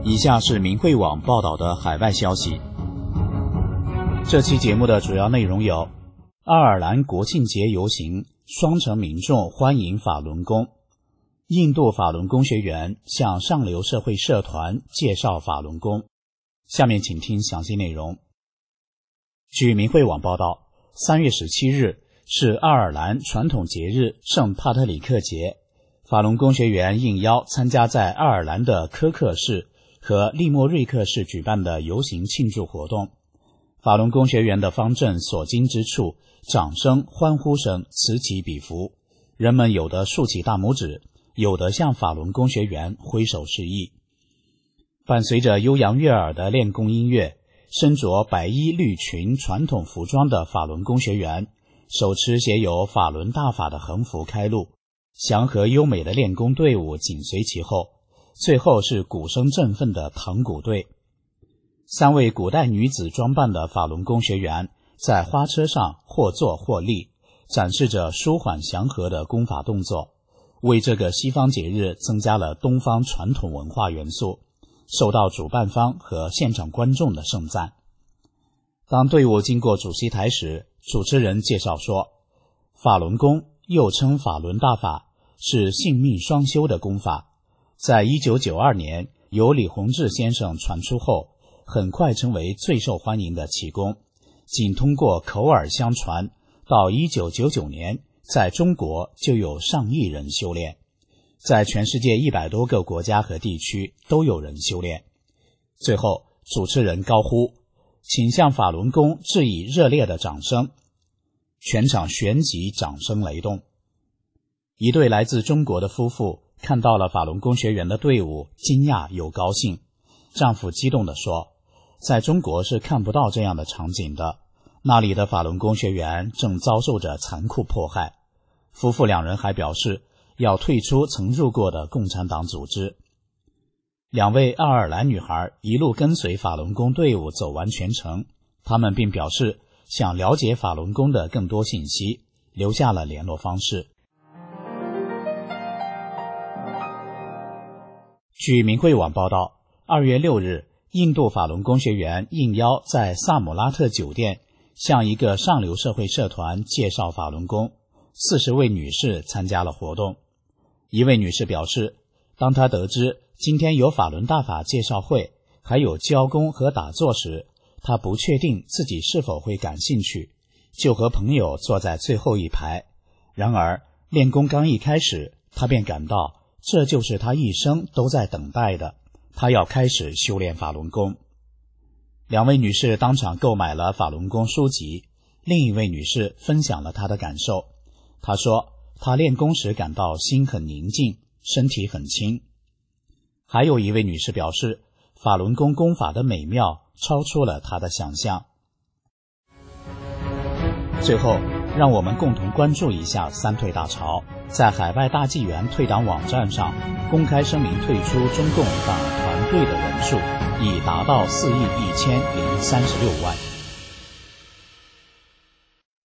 以下是明慧网报道的海外消息。这期节目的主要内容有：爱尔兰国庆节游行，双城民众欢迎法轮功；印度法轮功学员向上流社会社团介绍法轮功。下面请听详细内容。据明慧网报道，3月17日是爱尔兰传统节日圣帕特里克节，法轮功学员应邀参加在爱尔兰的科克市和利莫瑞克市举办的游行庆祝活动。法轮功学员的方阵所经之处，掌声欢呼声此起彼伏，人们有的竖起大拇指，有的向法轮功学员挥手示意。伴随着悠扬悦耳的练功音乐，身着白衣绿裙传统服装的法轮功学员手持写有法轮大法的横幅开路，祥和优美的练功队伍紧随其后，最后是鼓声振奋的唐鼓队。3位古代女子装扮的法轮功学员在花车上或坐或立，展示着舒缓祥和的功法动作，为这个西方节日增加了东方传统文化元素，受到主办方和现场观众的盛赞。当队伍经过主席台时，主持人介绍说，法轮功又称法轮大法，是性命双修的功法，在1992年由李洪志先生传出后，很快成为最受欢迎的气功，仅通过口耳相传，到1999年在中国就有上亿人修炼，在全世界100多个国家和地区都有人修炼。最后主持人高呼，请向法轮功致以热烈的掌声，全场旋即掌声雷动。一对来自中国的夫妇看到了法轮功学员的队伍，惊讶又高兴。丈夫激动地说，在中国是看不到这样的场景的，那里的法轮功学员正遭受着残酷迫害。夫妇两人还表示要退出曾入过的共产党组织。2位爱尔兰女孩一路跟随法轮功队伍走完全程，她们并表示想了解法轮功的更多信息，留下了联络方式。据明慧网报道，2月6日，印度法轮功学员应邀在萨姆拉特酒店向一个上流社会社团介绍法轮功，40位女士参加了活动。一位女士表示，当她得知今天有法轮大法介绍会，还有教功和打坐时，她不确定自己是否会感兴趣，就和朋友坐在最后一排。然而练功刚一开始，她便感到这就是她一生都在等待的，她要开始修炼法轮功。2位女士当场购买了法轮功书籍，另一位女士分享了她的感受。她说，她练功时感到心很宁静，身体很轻。还有一位女士表示，法轮功功法的美妙超出了她的想象。最后，让我们共同关注一下三退大潮。在海外大纪元退党网站上公开声明退出中共党团队的人数已达到4亿1036万。